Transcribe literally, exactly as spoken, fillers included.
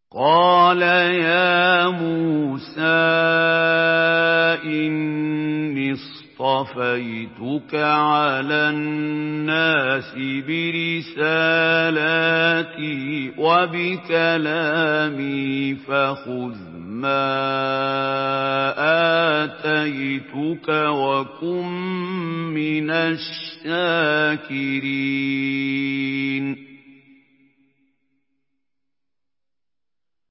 قَالَ يَا مُوسَىٰ إِنِّي اصْطَفَيْتُكَ عَلَى النَّاسِ بِرِسَالَاتِي وَبِكَلَامِي فَخُذْ مَا آتَيْتُكَ وَكُن مِّنَ الشَّاكِرِينَ